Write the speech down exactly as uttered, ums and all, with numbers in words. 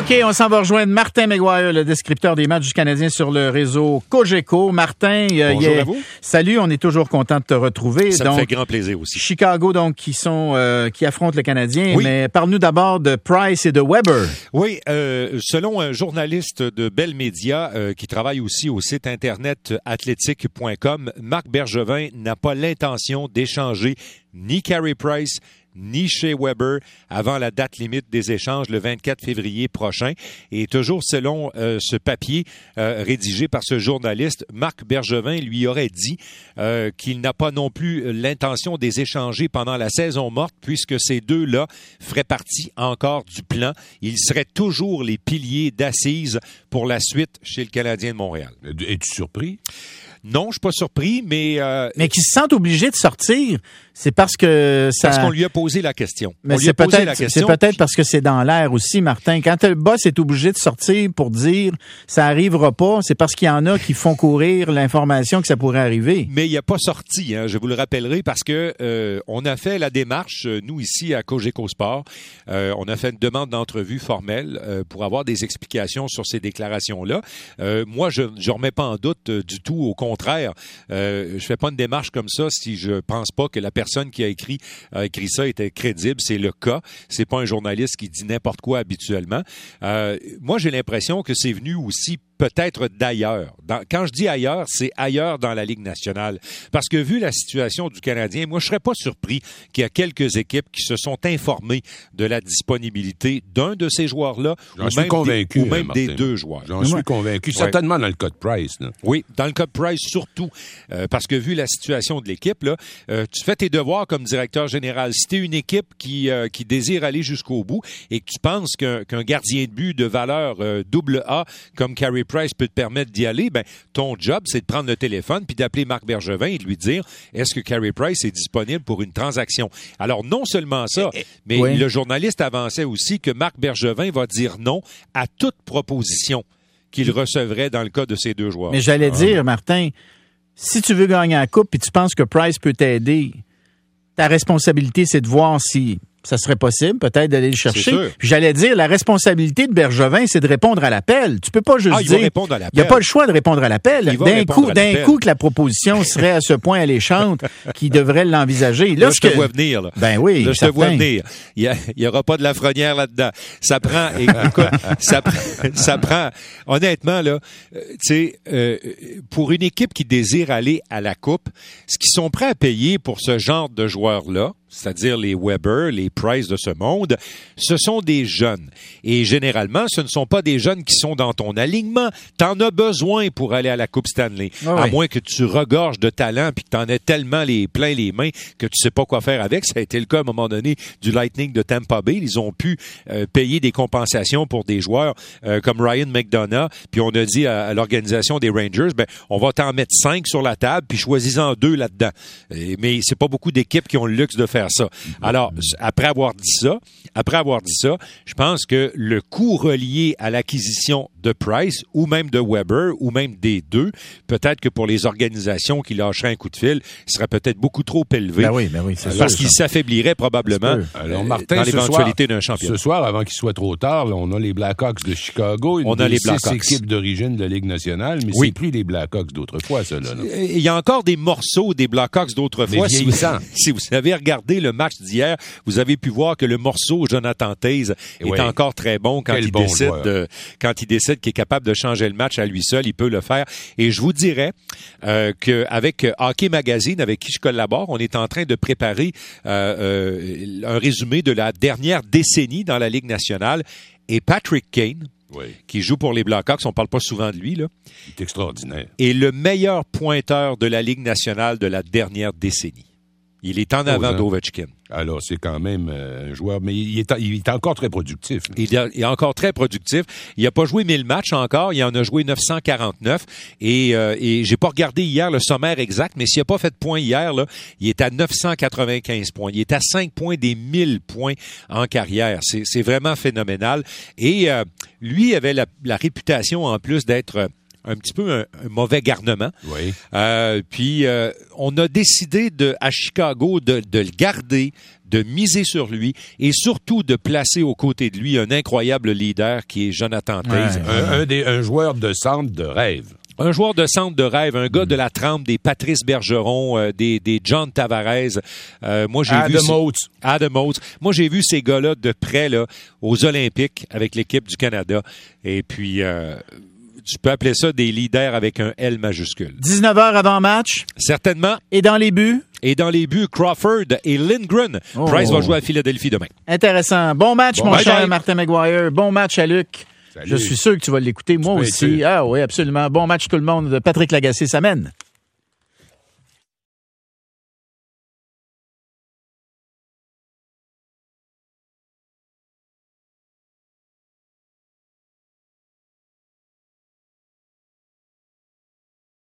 OK, on s'en va rejoindre Martin McGuire, le descripteur des matchs du Canadien sur le réseau Cogeco. Martin, euh, bonjour a... à vous. Salut, on est toujours content de te retrouver. Ça donc, me fait grand plaisir aussi. Chicago, donc, qui sont euh, qui affrontent le Canadien. Oui. Mais parle-nous d'abord de Price et de Weber. Oui, euh, selon un journaliste de Bell Media euh, qui travaille aussi au site internet athletic point com, Marc Bergevin n'a pas l'intention d'échanger ni Carey Price ni Shea Weber avant la date limite des échanges le vingt-quatre février prochain. Et toujours selon euh, ce papier euh, rédigé par ce journaliste, Marc Bergevin lui aurait dit euh, qu'il n'a pas non plus l'intention de les échanger pendant la saison morte, puisque ces deux-là feraient partie encore du plan. Ils seraient toujours les piliers d'assises pour la suite chez le Canadien de Montréal. Es-tu surpris? Non, je suis pas surpris, mais... Euh, mais qui se sentent obligés de sortir, c'est parce que ça... Parce qu'on lui a posé la question. Mais on lui c'est a posé peut-être, la question. c'est peut-être parce que c'est dans l'air aussi, Martin. Quand le boss est obligé de sortir pour dire ça arrivera pas, c'est parce qu'il y en a qui font courir l'information que ça pourrait arriver. Mais il n'y a pas sorti, hein, je vous le rappellerai, parce que euh, on a fait la démarche, nous ici à Cogeco Sport, euh, on a fait une demande d'entrevue formelle euh, pour avoir des explications sur ces déclarations-là. Euh, moi, je ne remets pas en doute euh, du tout, au contraire. Contraire, euh, je fais pas une démarche comme ça si je pense pas que la personne qui a écrit a écrit ça était crédible. C'est le cas. C'est pas un journaliste qui dit n'importe quoi habituellement. Euh, moi, j'ai l'impression que c'est venu aussi peut-être d'ailleurs. Dans, quand je dis ailleurs, c'est ailleurs dans la Ligue nationale. Parce que vu la situation du Canadien, moi, je serais pas surpris qu'il y a quelques équipes qui se sont informées de la disponibilité d'un de ces joueurs-là, J'en ou suis même, convaincu, des, ou même hein, des Martin. deux joueurs. J'en ouais. suis convaincu. Certainement dans le cas de Price. Là. Oui, dans le cas de Price surtout, euh, parce que vu la situation de l'équipe, là, euh, tu fais tes devoirs comme directeur général. Si tu es une équipe qui, euh, qui désire aller jusqu'au bout et que tu penses qu'un, qu'un gardien de but de valeur euh, double A comme Carey Price peut te permettre d'y aller, ben ton job, c'est de prendre le téléphone puis d'appeler Marc Bergevin et de lui dire est-ce que Carey Price est disponible pour une transaction. Alors, non seulement ça, mais oui. le journaliste avançait aussi que Marc Bergevin va dire non à toute proposition qu'il recevrait dans le cas de ces deux joueurs. Mais j'allais ah. dire, Martin, si tu veux gagner la coupe et tu penses que Price peut t'aider, ta responsabilité, c'est de voir si ça serait possible, peut-être, d'aller le chercher. Puis j'allais dire, la responsabilité de Bergevin, c'est de répondre à l'appel. Tu peux pas juste ah, il dire... va répondre à l'appel. Il n'y a pas le choix de répondre à l'appel. D'un coup, d'un coup que la proposition serait à ce point alléchante qu'il devrait l'envisager. Là, là je te que... vois venir. Là. Ben oui, là, je certain. te vois venir. Il n'y aura pas de Lafrenière là-dedans. Ça prend... écoute, ça, ça prend... Honnêtement, là, tu sais, euh, pour une équipe qui désire aller à la Coupe, ce qu'ils sont prêts à payer pour ce genre de joueurs-là, c'est-à-dire les Weber, les Price de ce monde, ce sont des jeunes. Et généralement, ce ne sont pas des jeunes qui sont dans ton alignement. T'en as besoin pour aller à la Coupe Stanley. Oh à oui. moins que tu regorges de talent puis que t'en aies tellement les plein les mains que tu sais pas quoi faire avec. Ça a été le cas à un moment donné du Lightning de Tampa Bay. Ils ont pu euh, payer des compensations pour des joueurs euh, comme Ryan McDonough. Puis on a dit à, à l'organisation des Rangers, ben on va t'en mettre cinq sur la table puis choisis-en deux là-dedans. Et, mais c'est pas beaucoup d'équipes qui ont le luxe de faire ça. Alors, après avoir dit ça, après avoir dit ça, je pense que le coût relié à l'acquisition de Price ou même de Weber ou même des deux, peut-être que pour les organisations qui lâcheraient un coup de fil, serait peut-être beaucoup trop élevé. Ben oui, ben oui, c'est parce sûr, qu'ils s'affaibliraient probablement Alors, Martin, dans l'éventualité soir, d'un championnat. Ce soir, avant qu'il soit trop tard, là, on a les Blackhawks de Chicago, une on a des les six Blackhawks. équipes d'origine de la Ligue nationale, mais oui. c'est plus les Blackhawks d'autrefois, ça. Là, là. Il y a encore des morceaux des Blackhawks d'autrefois. Si vous, si vous avez regardé le match d'hier, vous avez pu voir que le morceau Jonathan Toews est oui. encore très bon quand Quel il bon décide joueur. de, quand il décide qu'il est capable de changer le match à lui seul, il peut le faire. Et je vous dirais euh, qu'avec Hockey Magazine, avec qui je collabore, on est en train de préparer euh, euh, un résumé de la dernière décennie dans la Ligue nationale. Et Patrick Kane, oui. qui joue pour les Blackhawks, on parle pas souvent de lui, là. Il est extraordinaire. Est le meilleur pointeur de la Ligue nationale de la dernière décennie. Il est en avant oh, d'Ovechkin. Alors, c'est quand même euh, un joueur, mais il est, il est encore très productif. Il, a, il est encore très productif. Il n'a pas joué mille matchs encore. Il en a joué neuf cent quarante-neuf. Et, euh, et j'ai pas regardé hier le sommaire exact, mais s'il n'a pas fait de points hier, là, il est à neuf cent quatre-vingt-quinze points. Il est à cinq points des mille points en carrière. C'est, c'est vraiment phénoménal. Et euh, lui avait la, la réputation, en plus, d'être un petit peu un, un mauvais garnement. Oui. Euh, puis euh, on a décidé de à Chicago de, de le garder, de miser sur lui et surtout de placer aux côtés de lui un incroyable leader qui est Jonathan Toews. Ouais. Un, un, des, un joueur de centre de rêve. Un joueur de centre de rêve, un gars mmh. de la trempe des Patrice Bergeron, euh, des, des John Tavares. Euh, moi, j'ai vu Adam Oates. Adam Oates. Moi, j'ai vu ces gars-là de près là aux Olympiques avec l'équipe du Canada. Et puis, euh, tu peux appeler ça des leaders avec un L majuscule. dix-neuf heures avant match. Certainement. Et dans les buts? Et dans les buts, Crawford et Lindgren. Oh. Price va jouer à Philadelphie demain. Intéressant. Bon match, bon, mon bye cher bye. Martin McGuire. Bon match à Luc. Salut. Je suis sûr que tu vas l'écouter. Moi aussi. Ah oui, absolument. Bon match tout le monde. Patrick Lagacé s'amène.